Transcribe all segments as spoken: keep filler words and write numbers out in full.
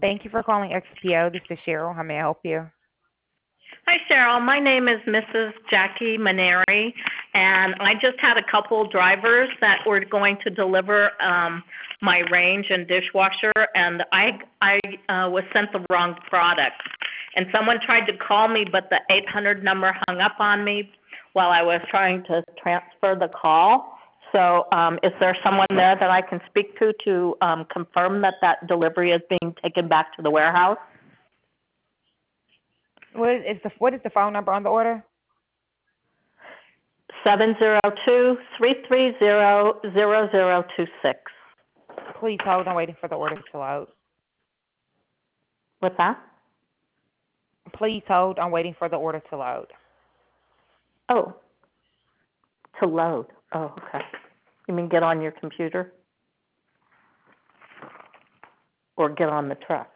Thank you for calling X P O. This is Cheryl. How may I help you? Hi, Cheryl. My name is Missus Jackie Maneri, and I just had a couple drivers that were going to deliver um, my range and dishwasher, and I I uh, was sent the wrong product. And someone tried to call me, but the eight hundred number hung up on me while I was trying to transfer the call. So, um, is there someone there that I can speak to to um, confirm that that delivery is being taken back to the warehouse? What is, is the what is the phone number on the order? seven zero two, three three zero, zero zero two six. Please hold. I'm waiting for the order to load. What's that? Please hold. I'm waiting for the order to load. Oh, to load. Oh, okay. You mean get on your computer or get on the truck?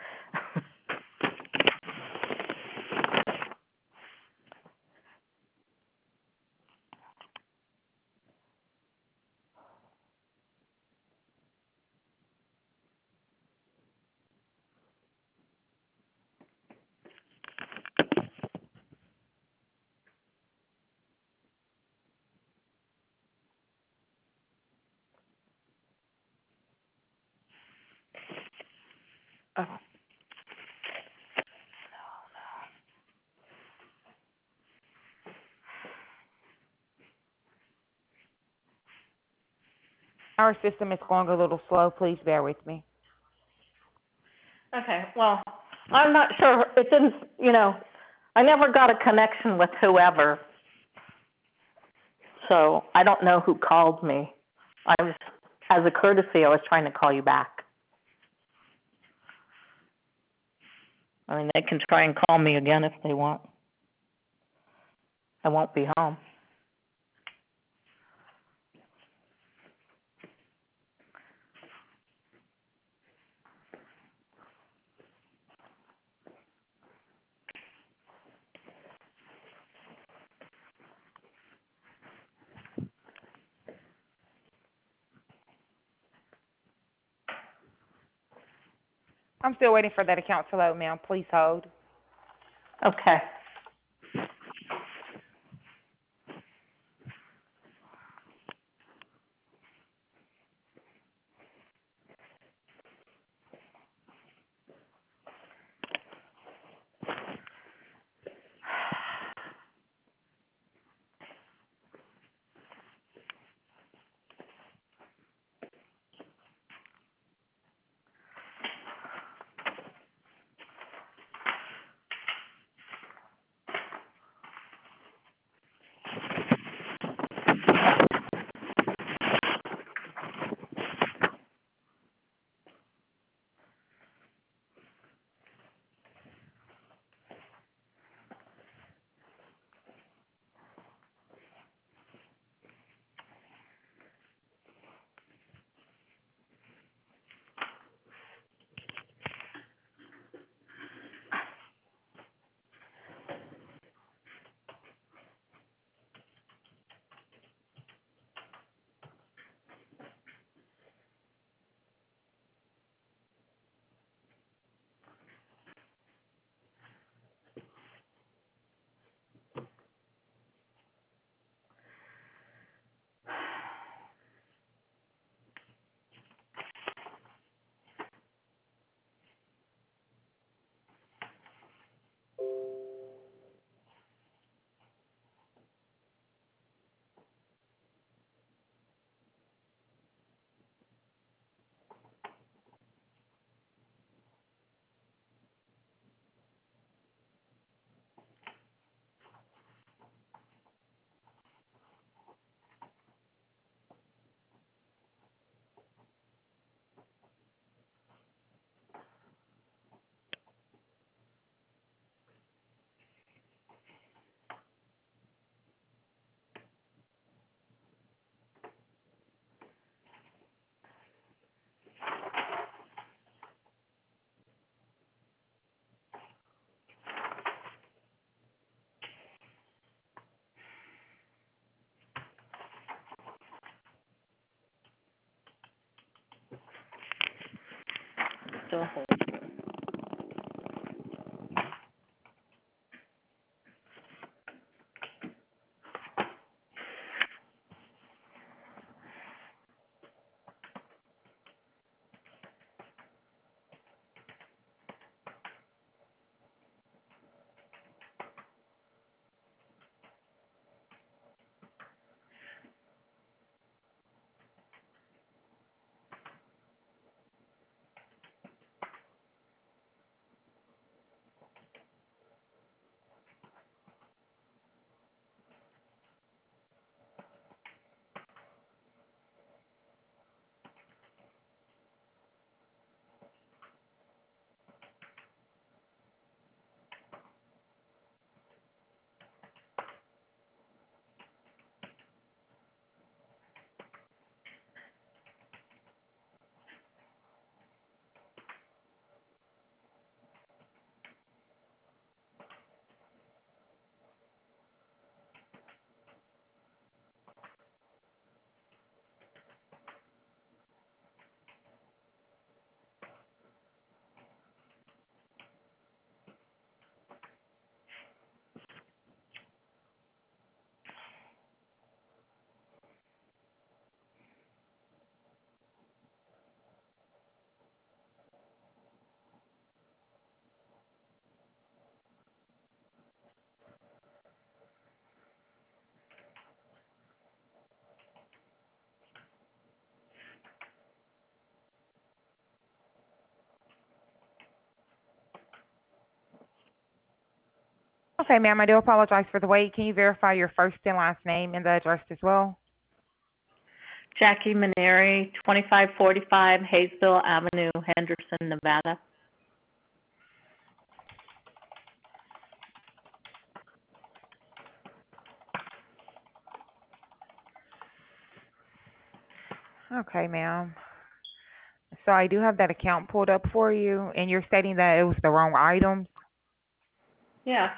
Oh, Our system is going a little slow. Please bear with me. okay. Well, I'm not sure. It didn't, you know, I never got a connection with whoever, so I don't know who called me. I was, as a courtesy, I was trying to call you back. I mean, they can try and call me again if they want. I won't be home. I'm still waiting for that account to load, ma'am. Please hold. Okay. Still hold. Okay, ma'am, I do apologize for the wait. Can you verify your first and last name and the address as well? Jackie Maneri, twenty-five forty-five Hayesville Avenue, Henderson, Nevada. Okay, ma'am. So I do have that account pulled up for you, and you're stating that it was the wrong items. Yeah.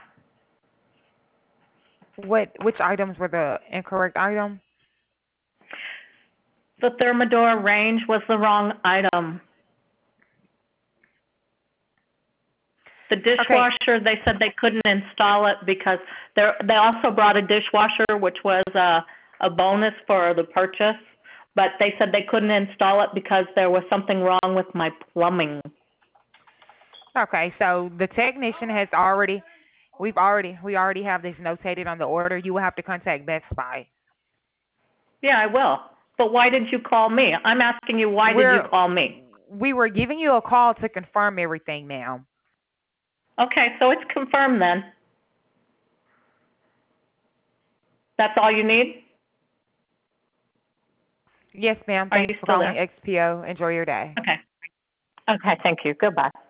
What, which items were the incorrect items? The Thermador range was the wrong item. The dishwasher, they said they couldn't install it because they they also brought a dishwasher, which was a, a bonus for the purchase, but they said they couldn't install it because there was something wrong with my plumbing. Okay, so the technician has already, we've already, we already have this notated on the order. You will have to contact Best Buy. Yeah, I will. But why did you call me? I'm asking you, why We're, did you call me? We were giving you a call to confirm everything, ma'am. Okay, so it's confirmed then. That's all you need? Yes, ma'am. Are Thanks you for still calling there? X P O. Enjoy your day. Okay. Okay, thank you. Goodbye.